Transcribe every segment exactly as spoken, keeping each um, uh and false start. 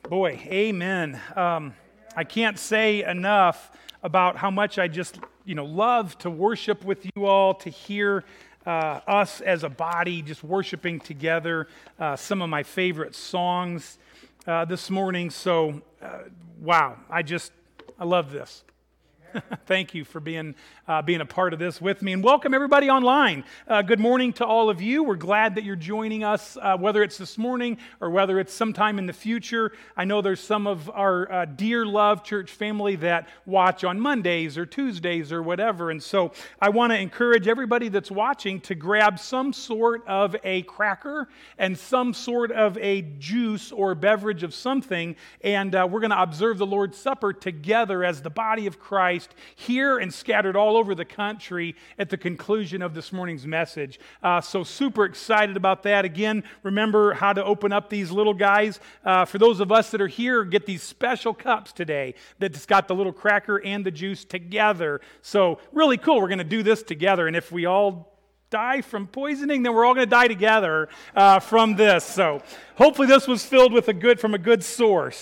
Boy, amen. Um, I can't say enough about how much I just, you know, love to worship with you all, to hear uh, us as a body just worshiping together. Uh, some of my favorite songs uh, this morning. So, uh, wow, I just, I love this. Thank you for being uh, being a part of this with me, and welcome everybody online. Uh, good morning to all of you. We're glad that you're joining us, uh, whether it's this morning or whether it's sometime in the future. I know there's some of our uh, dear love church family that watch on Mondays or Tuesdays or whatever, and so I want to encourage everybody that's watching to grab some sort of a cracker and some sort of a juice or beverage of something, and uh, we're going to observe the Lord's Supper together as the body of Christ, here and scattered all over the country at the conclusion of this morning's message. Uh, so super excited about that. Again, remember how to open up these little guys. Uh, for those of us that are here, get these special cups today that's got the little cracker and the juice together. So really cool. We're going to do this together. And if we all die from poisoning, then we're all going to die together uh, from this. So hopefully this was filled with a good from a good source.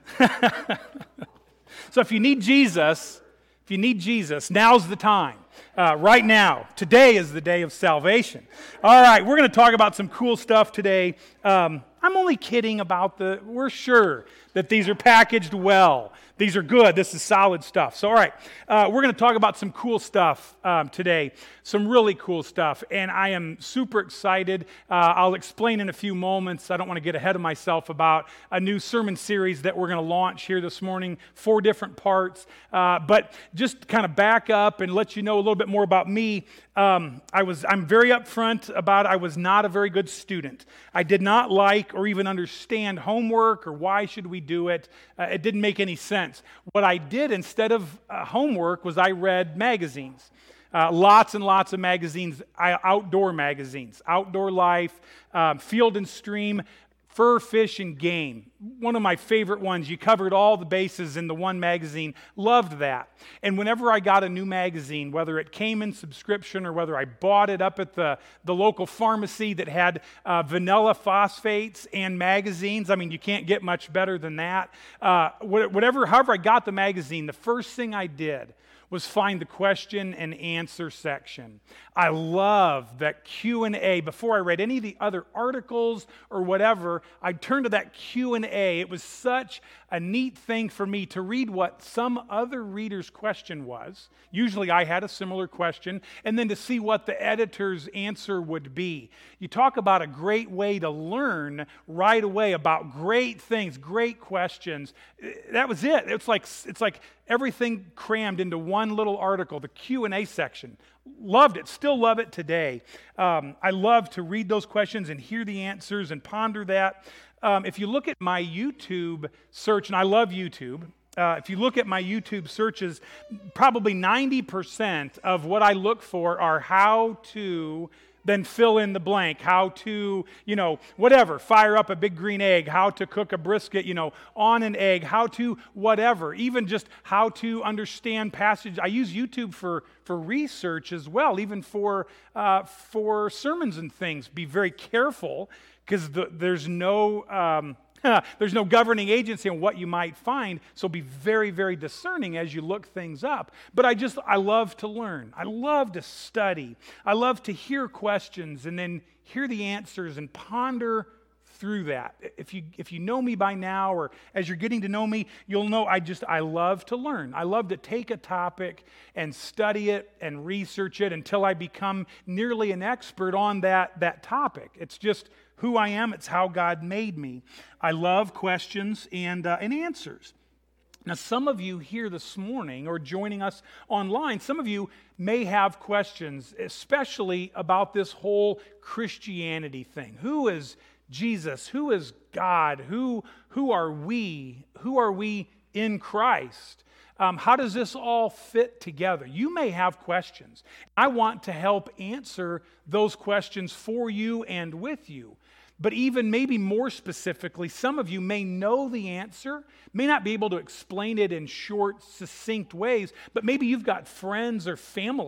So if you need Jesus, If you need Jesus, now's the time. Uh, right now. Today is the day of salvation. All right, we're going to talk about some cool stuff today. Um, I'm only kidding about the, we're sure that these are packaged well. These are good. This is solid stuff. So, all right, uh, we're going to talk about some cool stuff um, today, some really cool stuff, and I am super excited. Uh, I'll explain in a few moments. I don't want to get ahead of myself about a new sermon series that we're going to launch here this morning, four different parts, uh, but just kind of back up and let you know a little bit more about me. Um, I was, I'm very upfront about I was not a very good student. I did not like or even understand homework or why should we do it. Uh, it didn't make any sense. What I did instead of uh, homework was I read magazines. Uh, lots and lots of magazines, I, outdoor magazines, Outdoor Life, um, Field and Stream, Fur, Fish, and Game. One of my favorite ones. You covered all the bases in the one magazine. Loved that. And whenever I got a new magazine, whether it came in subscription or whether I bought it up at the, the local pharmacy that had uh, vanilla phosphates and magazines, I mean, you can't get much better than that. Uh, whatever, however I got the magazine, the first thing I did was find the question and answer section. I love that Q and A. Before I read any of the other articles or whatever, I'd turn to that Q and A. It was such a neat thing for me to read what some other reader's question was. Usually I had a similar question, and then to see what the editor's answer would be. You talk about a great way to learn right away about great things, great questions. That was it. It's like it's like everything crammed into one little article, the Q and A section. Loved it, still love it today. Um, I love to read those questions and hear the answers and ponder that. Um, if you look at my YouTube search, and I love YouTube, uh, if you look at my YouTube searches, probably ninety percent of what I look for are how to then fill in the blank, how to, you know, whatever, fire up a big green egg, how to cook a brisket, you know, on an egg, how to whatever, even just how to understand passage. I use YouTube for, for research as well, even for, uh, for sermons and things. Be very careful because the, there's no... Um, There's no governing agency on what you might find, so be very, very discerning as you look things up. But I just, I love to learn. I love to study. I love to hear questions and then hear the answers and ponder through that. If you if you know me by now, or as you're getting to know me, you'll know I just, I love to learn. I love to take a topic and study it and research it until I become nearly an expert on that, that topic. It's just who I am. It's how God made me. I love questions and uh, and answers. Now, some of you here this morning or joining us online, some of you may have questions, especially about this whole Christianity thing. Who is Jesus? Who is God? Who, who are we? Who are we in Christ? Um, how does this all fit together? You may have questions. I want to help answer those questions for you and with you. But even maybe more specifically, some of you may know the answer, may not be able to explain it in short, succinct ways, but maybe you've got friends or family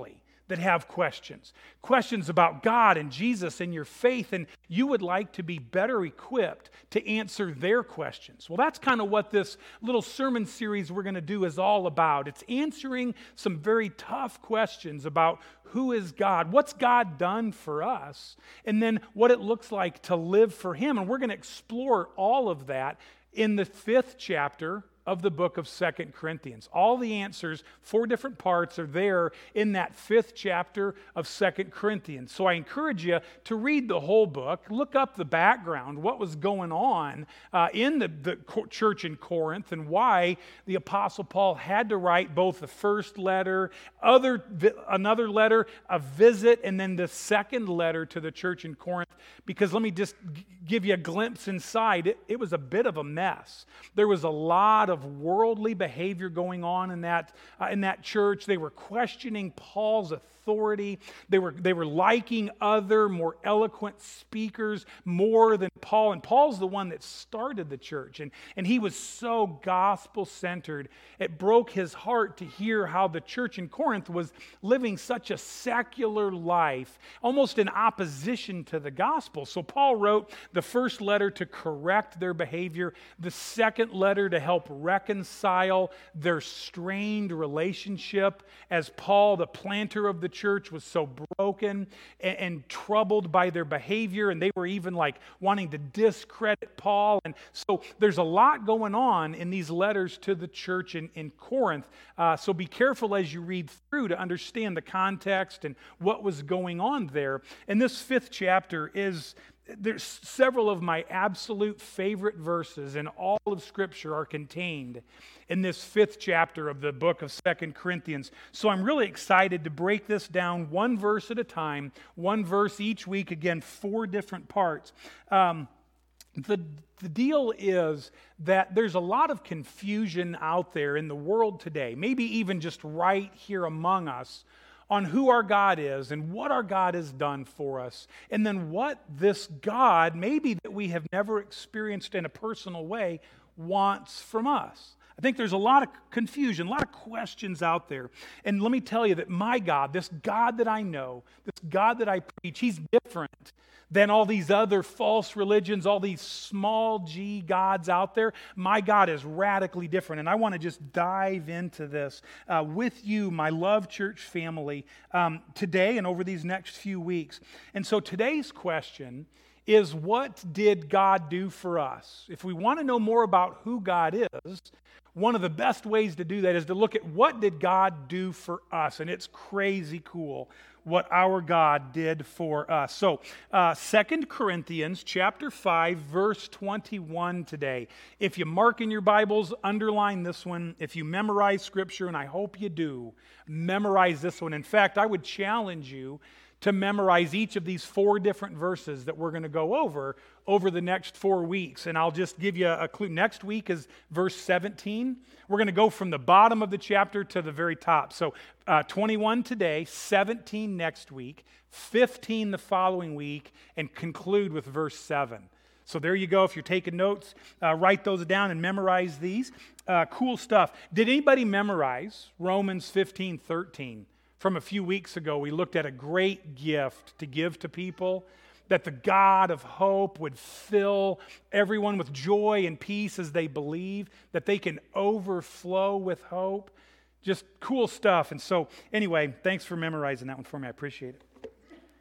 that have questions, questions about God and Jesus and your faith, and you would like to be better equipped to answer their questions. Well, that's kind of what this little sermon series we're going to do is all about. It's answering some very tough questions about who is God, what's God done for us, and then what it looks like to live for Him. And we're going to explore all of that in the fifth chapter of the book of Second Corinthians. All the answers, four different parts, are there in that fifth chapter of Second Corinthians. So I encourage you to read the whole book, look up the background, what was going on uh, in the, the church in Corinth, and why the Apostle Paul had to write both the first letter, other another letter, a visit, and then the second letter to the church in Corinth. Because let me just g- give you a glimpse inside. It, it was a bit of a mess. There was a lot of worldly behavior going on in that uh, in that church. They were questioning Paul's authority. They were they were liking other more eloquent speakers more than Paul. And Paul's the one that started the church, and and he was so gospel centered. It broke his heart to hear how the church in Corinth was living such a secular life, almost in opposition to the gospel. So Paul wrote the first letter to correct their behavior, the second letter to help reconcile their strained relationship, as Paul, the planter of the church, was so broken and, and troubled by their behavior, and they were even like wanting to discredit Paul. And so there's a lot going on in these letters to the church in, in Corinth. Uh, so be careful as you read through to understand the context and what was going on there. And this fifth chapter is There's several of my absolute favorite verses in all of Scripture are contained in this fifth chapter of the book of Second Corinthians. So I'm really excited to break this down one verse at a time, one verse each week, again, four different parts. Um, the, the deal is that there's a lot of confusion out there in the world today, maybe even just right here among us, on who our God is and what our God has done for us, and then what this God, maybe that we have never experienced in a personal way, wants from us. I think there's a lot of confusion, a lot of questions out there. And let me tell you that my God, this God that I know, this God that I preach, He's different than all these other false religions, all these small g gods out there. My God is radically different. And I want to just dive into this uh, with you, my Love Church family, um, today and over these next few weeks. And so today's question is, what did God do for us? If we want to know more about who God is, one of the best ways to do that is to look at what did God do for us. And it's crazy cool what our God did for us. So, uh, Second Corinthians chapter five, verse twenty-one today. If you mark in your Bibles, underline this one. If you memorize Scripture, and I hope you do, memorize this one. In fact, I would challenge you to memorize each of these four different verses that we're going to go over over the next four weeks. And I'll just give you a clue. Next week is verse seventeen. We're going to go from the bottom of the chapter to the very top. So uh, twenty-one today, seventeen next week, fifteen the following week, and conclude with verse seven. So there you go. If you're taking notes, uh, write those down and memorize these. Uh, cool stuff. Did anybody memorize Romans fifteen thirteen? From a few weeks ago, we looked at a great gift to give to people, that the God of hope would fill everyone with joy and peace as they believe, that they can overflow with hope. Just cool stuff. And so, anyway, thanks for memorizing that one for me. I appreciate it.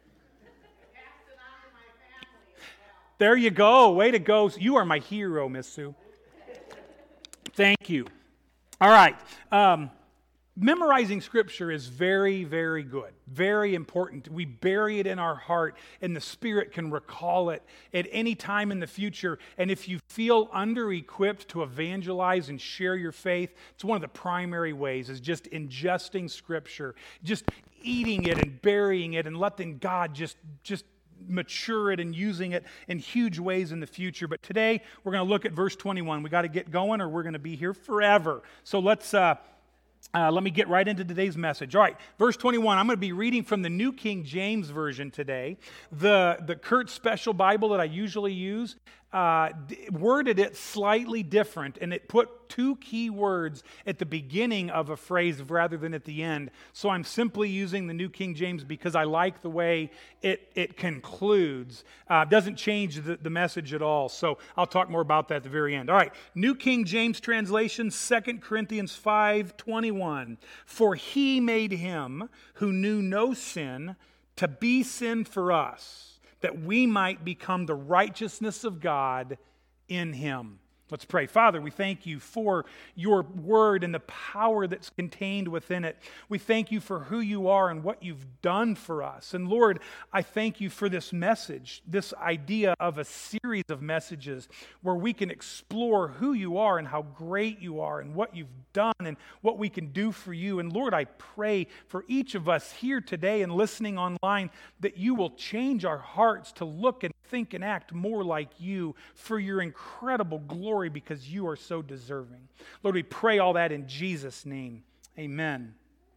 There you go. Way to go. You are my hero, Miss Sue. Thank you. All right. Um, Memorizing Scripture is very, very good, very important. We bury it in our heart, and the Spirit can recall it at any time in the future. And if you feel under-equipped to evangelize and share your faith, it's one of the primary ways, is just ingesting Scripture, just eating it and burying it and letting God just, just mature it and using it in huge ways in the future. But today, we're going to look at verse twenty-one. We got to get going, or we're going to be here forever. So let's... Uh, Uh, let me get right into today's message. All right, verse twenty-one. I'm going to be reading from the New King James Version today. The, the Kurt Special Bible that I usually use uh, d- worded it slightly different, and it put two key words at the beginning of a phrase rather than at the end. So I'm simply using the New King James because I like the way it, it concludes. Uh, doesn't change the, the message at all. So I'll talk more about that at the very end. All right, New King James translation, Second Corinthians five twenty-one. For he made him who knew no sin to be sin for us, that we might become the righteousness of God in him. Let's pray. Father, we thank you for your word and the power that's contained within it. We thank you for who you are and what you've done for us. And Lord, I thank you for this message, this idea of a series of messages where we can explore who you are and how great you are and what you've done and what we can do for you. And Lord, I pray for each of us here today and listening online that you will change our hearts to look and think and act more like you for your incredible glory, because you are so deserving. Lord, we pray all that in Jesus' name. Amen.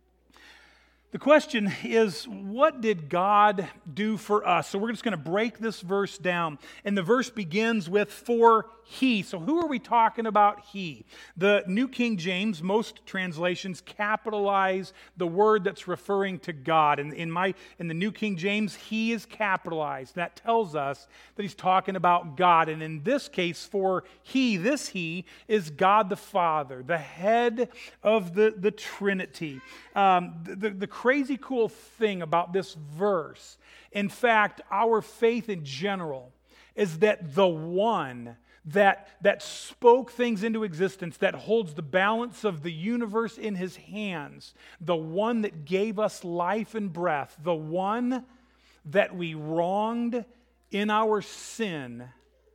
The question is, what did God do for us? So we're just going to break this verse down. And the verse begins with, for he. So who are we talking about, he? The New King James, most translations capitalize the word that's referring to God. And in my in the New King James, he is capitalized. That tells us that he's talking about God. And in this case, for he, this he, is God the Father, the head of the, the Trinity. Um, the, the, the crazy cool thing about this verse, in fact, our faith in general, is that the one that, that spoke things into existence, that holds the balance of the universe in his hands, the one that gave us life and breath, the one that we wronged in our sin,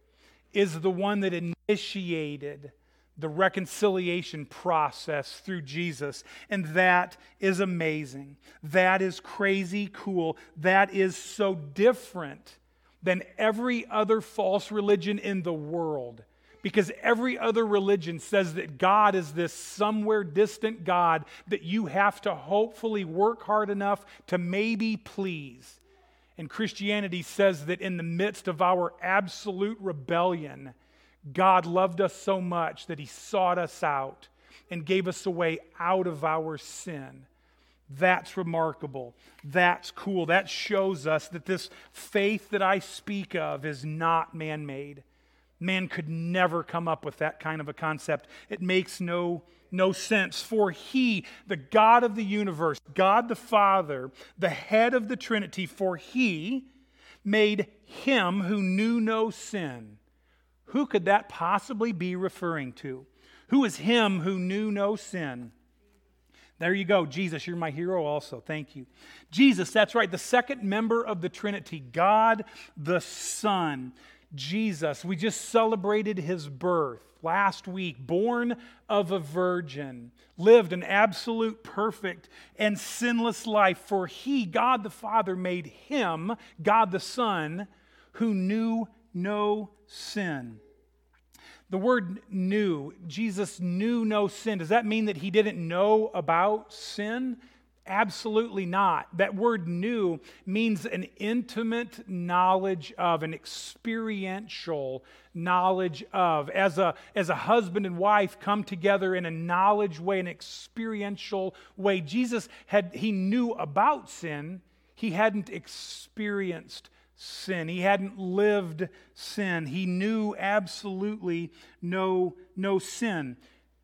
is the one that initiated the reconciliation process through Jesus. And that is amazing. That is crazy cool. That is so different than every other false religion in the world. Because every other religion says that God is this somewhere distant God that you have to hopefully work hard enough to maybe please. And Christianity says that in the midst of our absolute rebellion, God loved us so much that he sought us out and gave us a way out of our sin. That's remarkable. That's cool. That shows us that this faith that I speak of is not man-made. Man could never come up with that kind of a concept. It makes no, no sense. For he, the God of the universe, God the Father, the head of the Trinity, for he made him who knew no sin. Who could that possibly be referring to? Who is him who knew no sin? There you go. Jesus, you're my hero also. Thank you. Jesus, that's right. The second member of the Trinity, God the Son. Jesus, we just celebrated his birth last week. Born of a virgin. Lived an absolute, perfect, and sinless life. For he, God the Father, made him, God the Son, who knew no sin. The word knew, Jesus knew no sin. Does that mean that he didn't know about sin? Absolutely not. That word knew means an intimate knowledge of, an experiential knowledge of. As a, as a husband and wife come together in a knowledge way, an experiential way. Jesus had, he knew about sin. He hadn't experienced sin. He hadn't lived sin. He knew absolutely no, no sin.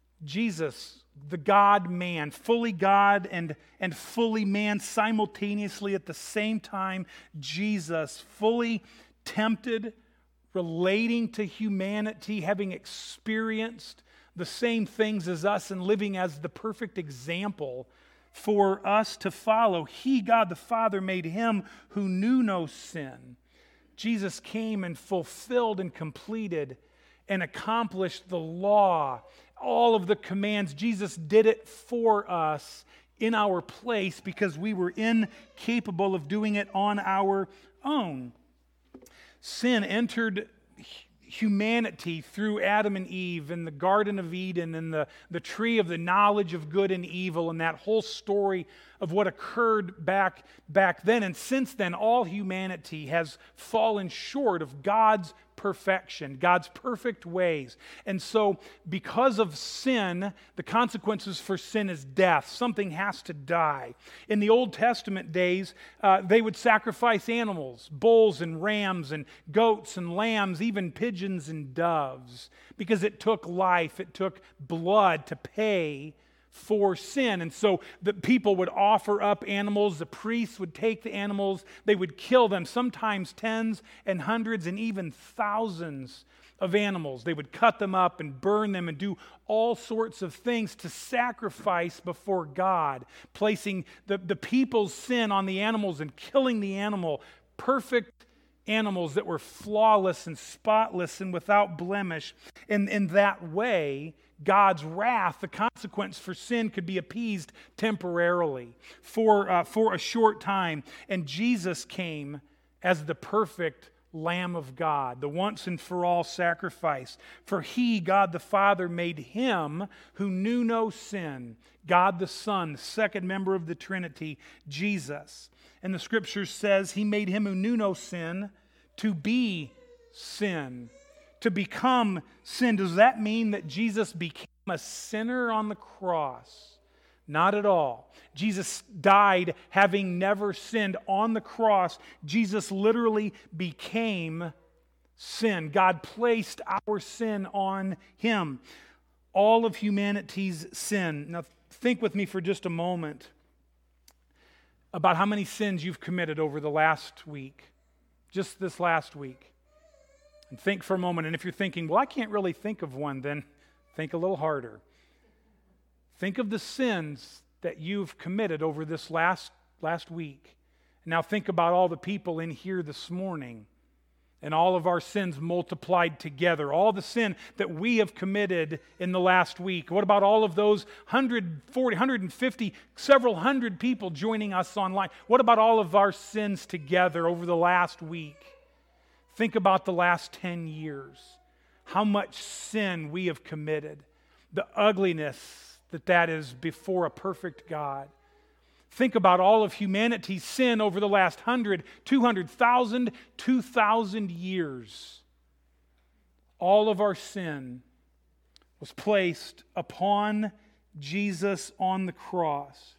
Jesus, the God-man, fully God and, and fully man simultaneously at the same time. Jesus, fully tempted, relating to humanity, having experienced the same things as us and living as the perfect example for us to follow. He, God the Father, made him who knew no sin. Jesus came and fulfilled and completed and accomplished the law, all of the commands. Jesus did it for us in our place because we were incapable of doing it on our own. Sin entered humanity through Adam and Eve in the Garden of Eden and the, the tree of the knowledge of good and evil, and that whole story of what occurred back, back then. And since then, all humanity has fallen short of God's perfection, God's perfect ways. And so because of sin, the consequences for sin is death. Something has to die. In the Old Testament days, uh, they would sacrifice animals, bulls and rams and goats and lambs, even pigeons and doves, because it took life, it took blood to pay for sin. And so the people would offer up animals, the priests would take the animals, they would kill them, sometimes tens and hundreds and even thousands of animals. They would cut them up and burn them and do all sorts of things to sacrifice before God, placing the, the people's sin on the animals and killing the animal, perfect animals that were flawless and spotless and without blemish. And in that way, God's wrath, the consequence for sin, could be appeased temporarily for, uh, for a short time. And Jesus came as the perfect Lamb of God, the once and for all sacrifice. For he, God the Father, made him who knew no sin, God the Son, the second member of the Trinity, Jesus. And the Scripture says he made him who knew no sin to be sin, to become sin. Does that mean that Jesus became a sinner on the cross? Not at all. Jesus died having never sinned. On the cross, Jesus literally became sin. God placed our sin on him. All of humanity's sin. Now think with me for just a moment about how many sins you've committed over the last week. Just this last week. And think for a moment, and if you're thinking, well, I can't really think of one, then think a little harder. Think of the sins that you've committed over this last, last week. Now think about all the people in here this morning and all of our sins multiplied together, all the sin that we have committed in the last week. What about all of those one hundred forty, one hundred fifty, several hundred people joining us online? What about all of our sins together over the last week? Think about the last ten years. How much sin we have committed. The ugliness that that is before a perfect God. Think about all of humanity's sin over the last hundred, two hundred thousand, two thousand years. All of our sin was placed upon Jesus on the cross.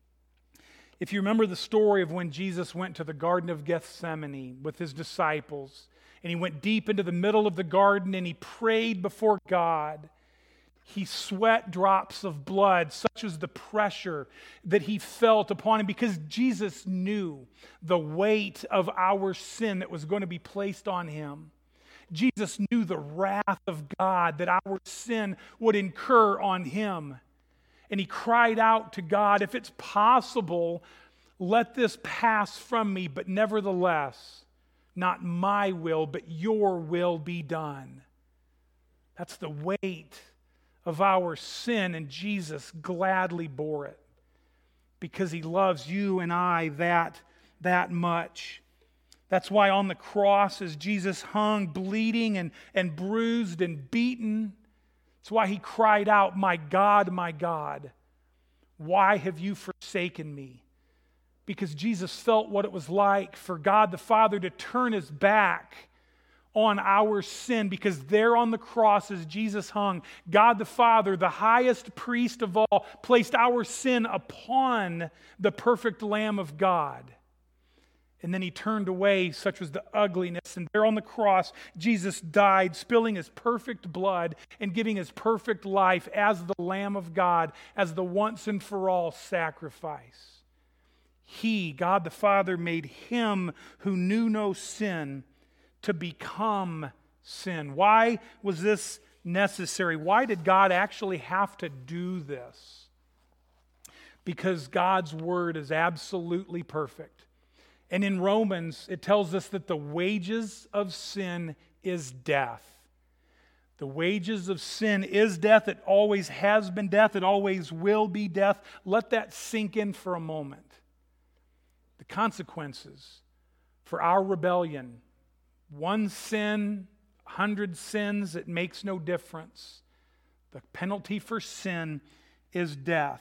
If you remember the story of when Jesus went to the Garden of Gethsemane with his disciples, and he went deep into the middle of the garden and he prayed before God, he sweat drops of blood, such was the pressure that he felt upon him, because Jesus knew the weight of our sin that was going to be placed on him. Jesus knew the wrath of God that our sin would incur on him. And he cried out to God, if it's possible, let this pass from me, but nevertheless, not my will, but your will be done. That's the weight of our sin, and Jesus gladly bore it because he loves you and I that, that much. That's why on the cross, as Jesus hung bleeding and, and bruised and beaten, that's why he cried out, my God, my God, why have you forsaken me? Because Jesus felt what it was like for God the Father to turn his back on our sin, because there on the cross as Jesus hung, God the Father, the highest priest of all, placed our sin upon the perfect Lamb of God. And then he turned away, such was the ugliness. And there on the cross, Jesus died, spilling his perfect blood and giving his perfect life as the Lamb of God, as the once and for all sacrifice. He, God the Father, made him who knew no sin to become sin. Why was this necessary? Why did God actually have to do this? Because God's word is absolutely perfect. And in Romans, it tells us that the wages of sin is death. The wages of sin is death. It always has been death. It always will be death. Let that sink in for a moment. The consequences for our rebellion, one sin, a hundred sins, it makes no difference. The penalty for sin is death.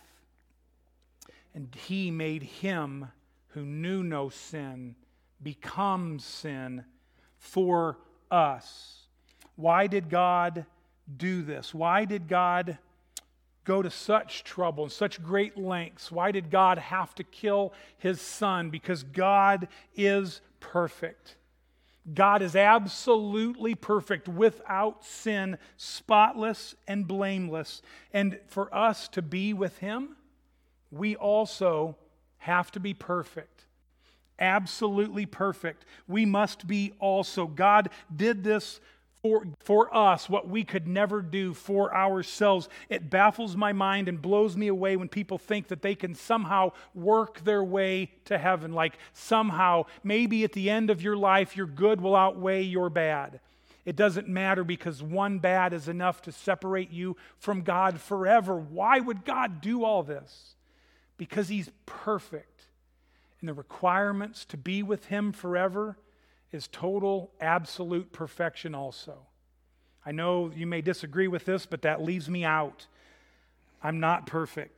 And he made him who knew no sin become sin for us. Why did God do this? Why did God go to such trouble and such great lengths? Why did God have to kill his son? Because God is perfect. God is absolutely perfect, without sin, spotless and blameless. And for us to be with him, we also have to be perfect. Absolutely perfect. We must be also. God did this For, for us, what we could never do for ourselves. It baffles my mind and blows me away when people think that they can somehow work their way to heaven. Like somehow, maybe at the end of your life, your good will outweigh your bad. It doesn't matter, because one bad is enough to separate you from God forever. Why would God do all this? Because he's perfect. And the requirements to be with him forever is total, absolute perfection also. I know you may disagree with this, but that leaves me out. I'm not perfect.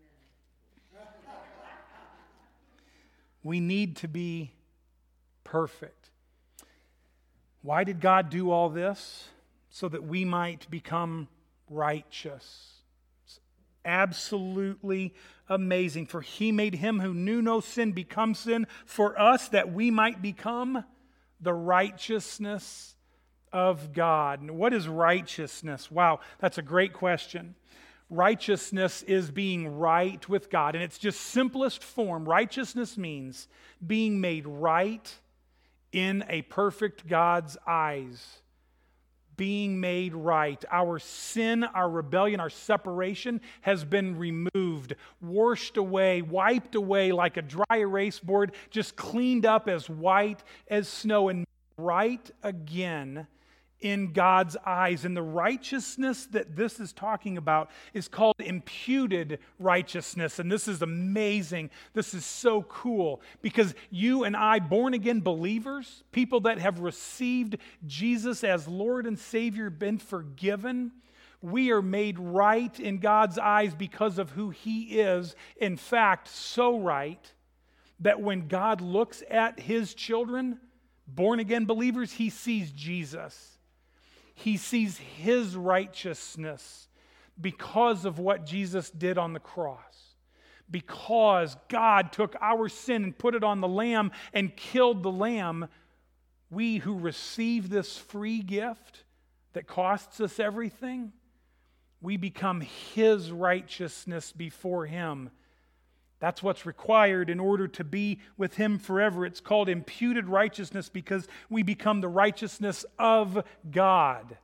We need to be perfect. Why did God do all this? So that we might become righteous. It's absolutely amazing. For he made him who knew no sin become sin for us, that we might become the righteousness of God. And what is righteousness? Wow, that's a great question. Righteousness is being right with God. In its just simplest form, righteousness means being made right in a perfect God's eyes. Being made right. Our sin, our rebellion, our separation has been removed, washed away, wiped away like a dry erase board, just cleaned up as white as snow, and right again in God's eyes. And the righteousness that this is talking about is called imputed righteousness. And this is amazing. This is so cool, because you and I, born again believers, people that have received Jesus as Lord and Savior, been forgiven, we are made right in God's eyes because of who he is. In fact, so right that when God looks at his children, born again believers, he sees Jesus. He sees his righteousness because of what Jesus did on the cross. Because God took our sin and put it on the lamb and killed the lamb, we who receive this free gift that costs us everything, we become his righteousness before him. That's what's required in order to be with him forever. It's called imputed righteousness because we become the righteousness of God.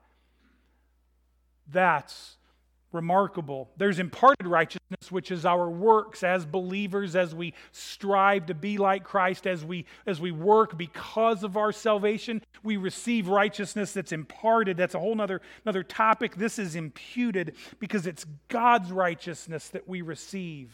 That's remarkable. There's imparted righteousness, which is our works as believers, as we strive to be like Christ, as we as we work because of our salvation. We receive righteousness that's imparted. That's a whole nother, another topic. This is imputed because it's God's righteousness that we receive.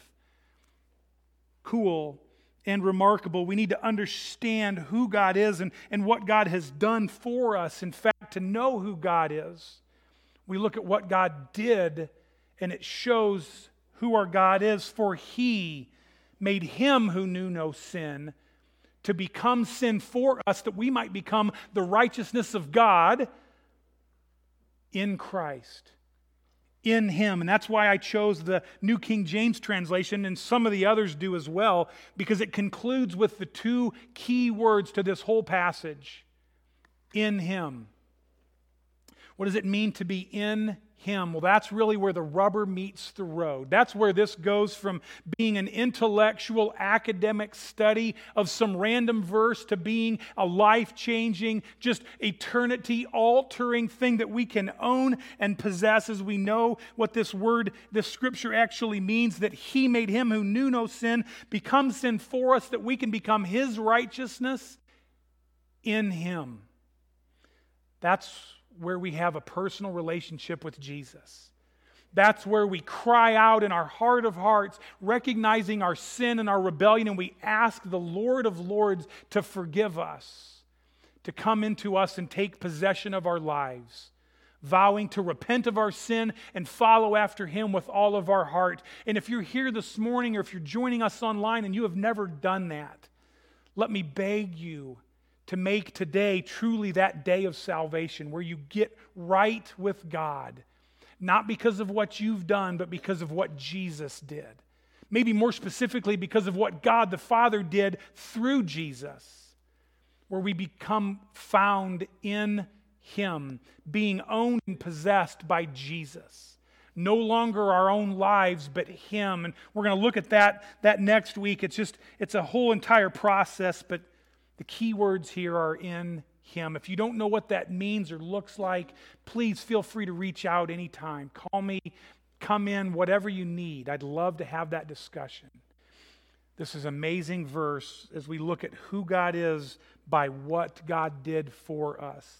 Cool and remarkable. We need to understand who God is and, and what God has done for us. In fact, to know who God is, we look at what God did, and it shows who our God is. For he made him who knew no sin to become sin for us, that we might become the righteousness of God in Christ. In him. And that's why I chose the New King James translation, and some of the others do as well, because it concludes with the two key words to this whole passage. In him. What does it mean to be in him? Well, that's really where the rubber meets the road. That's where this goes from being an intellectual, academic study of some random verse to being a life-changing, just eternity-altering thing that we can own and possess as we know what this word, this scripture actually means, that he made him who knew no sin become sin for us, that we can become his righteousness in him. That's where we have a personal relationship with Jesus. That's where we cry out in our heart of hearts, recognizing our sin and our rebellion, and we ask the Lord of Lords to forgive us, to come into us and take possession of our lives, vowing to repent of our sin and follow after him with all of our heart. And if you're here this morning, or if you're joining us online and you have never done that, let me beg you to make today truly that day of salvation where you get right with God, not because of what you've done, but because of what Jesus did. Maybe more specifically because of what God the Father did through Jesus, where we become found in Him, being owned and possessed by Jesus. No longer our own lives, but Him. And we're going to look at that, that next week. It's just, it's a whole entire process, but the key words here are in Him. If you don't know what that means or looks like, please feel free to reach out anytime. Call me, come in, whatever you need. I'd love to have that discussion. This is an amazing verse as we look at who God is by what God did for us.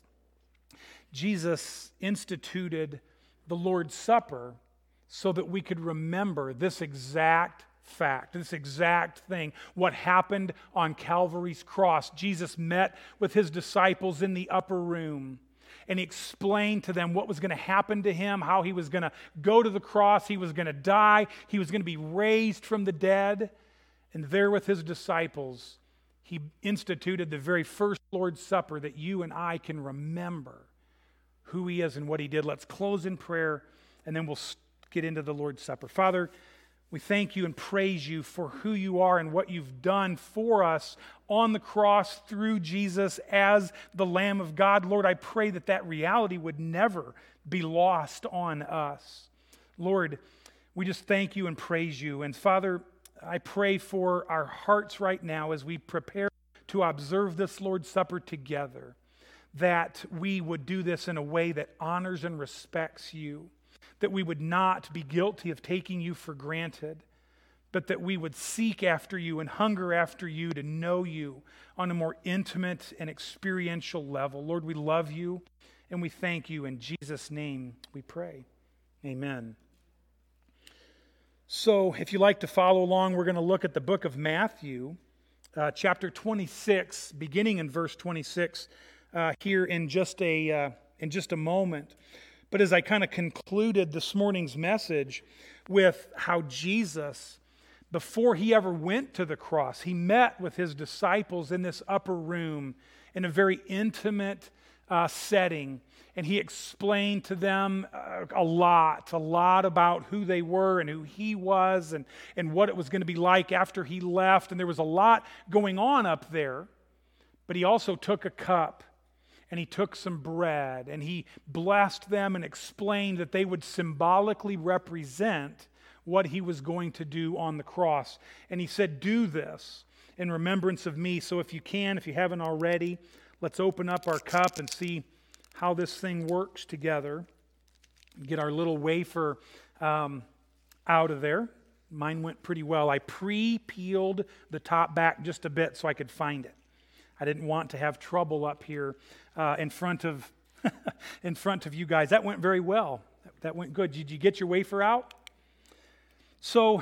Jesus instituted the Lord's Supper so that we could remember this exact fact, this exact thing, what happened on Calvary's cross. Jesus met with His disciples in the upper room, and He explained to them what was going to happen to Him, how He was going to go to the cross, He was going to die, He was going to be raised from the dead. And there with His disciples, He instituted the very first Lord's Supper that you and I can remember who He is and what He did. Let's close in prayer, and then we'll get into the Lord's Supper. Father, we thank You and praise You for who You are and what You've done for us on the cross through Jesus as the Lamb of God. Lord, I pray that that reality would never be lost on us. Lord, we just thank You and praise You. And Father, I pray for our hearts right now as we prepare to observe this Lord's Supper together, that we would do this in a way that honors and respects You, that we would not be guilty of taking You for granted, but that we would seek after You and hunger after You to know You on a more intimate and experiential level. Lord, we love You and we thank You. In Jesus' name we pray. Amen. So if you like to follow along, we're going to look at the book of Matthew, uh, chapter twenty-six, beginning in verse twenty-six, uh, here in just a uh, in just a moment. But as I kind of concluded this morning's message with how Jesus, before He ever went to the cross, He met with His disciples in this upper room in a very intimate uh, setting. And He explained to them uh, a lot, a lot about who they were and who He was and, and what it was going to be like after He left. And there was a lot going on up there. But He also took a cup and He took some bread and He blessed them and explained that they would symbolically represent what He was going to do on the cross. And He said, "Do this in remembrance of Me." So if you can, if you haven't already, let's open up our cup and see how this thing works together. Get our little wafer um, out of there. Mine went pretty well. I pre-peeled the top back just a bit so I could find it. I didn't want to have trouble up here uh, in front of in front of you guys. That went very well. That went good. Did you get your wafer out? So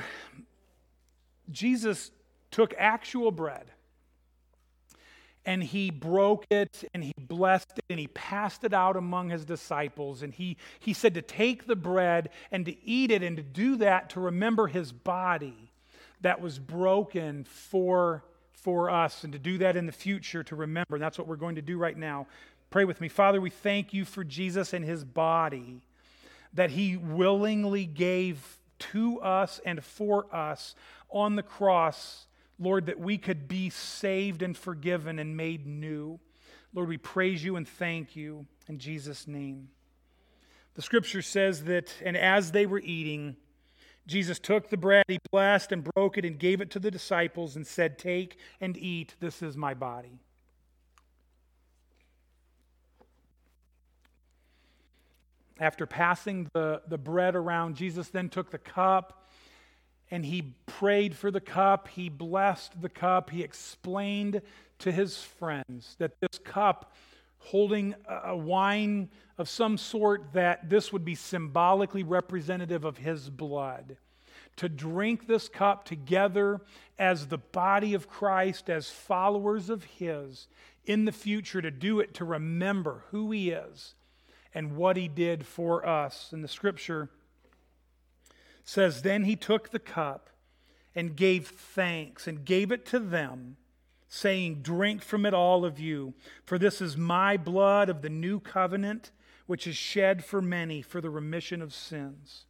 Jesus took actual bread, and He broke it, and He blessed it, and He passed it out among His disciples. And he, he said to take the bread and to eat it, and to do that to remember His body that was broken for, for us, and to do that in the future to remember. And that's what we're going to do right now. Pray with me. Father, we thank You for Jesus and His body that He willingly gave to us and for us on the cross, Lord, that we could be saved and forgiven and made new. Lord, we praise You and thank You in Jesus' name. The scripture says that, and as they were eating, Jesus took the bread, He blessed and broke it and gave it to the disciples and said, "Take and eat, this is My body." After passing the, the bread around, Jesus then took the cup and He prayed for the cup. He blessed the cup. He explained to His friends that this cup, holding a wine of some sort, that this would be symbolically representative of His blood. To drink this cup together as the body of Christ, as followers of His, in the future, to do it to remember who He is and what He did for us. And the scripture says, "Then He took the cup and gave thanks and gave it to them, saying, "Drink from it, all of you, for this is my blood of the new covenant, which is shed for many for the remission of sins."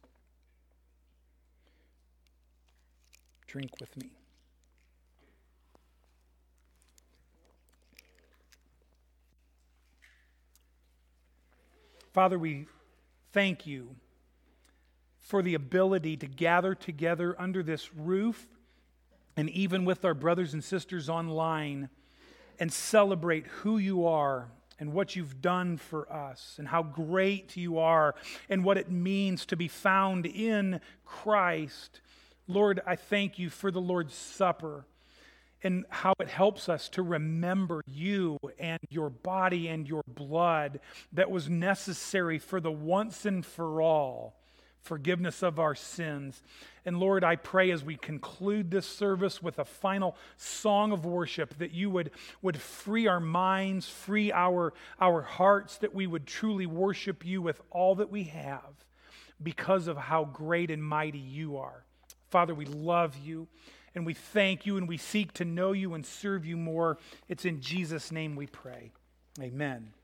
Drink with me. Father, we thank you for the ability to gather together under this roof and even with our brothers and sisters online and celebrate who you are and what you've done for us and how great you are and what it means to be found in Christ. Lord, I thank you for the Lord's Supper and how it helps us to remember you and your body and your blood that was necessary for the once and for all forgiveness of our sins. And Lord, I pray as we conclude this service with a final song of worship that you would, would free our minds, free our, our hearts, that we would truly worship you with all that we have because of how great and mighty you are. Father, we love you and we thank you and we seek to know you and serve you more. It's in Jesus' name we pray. Amen.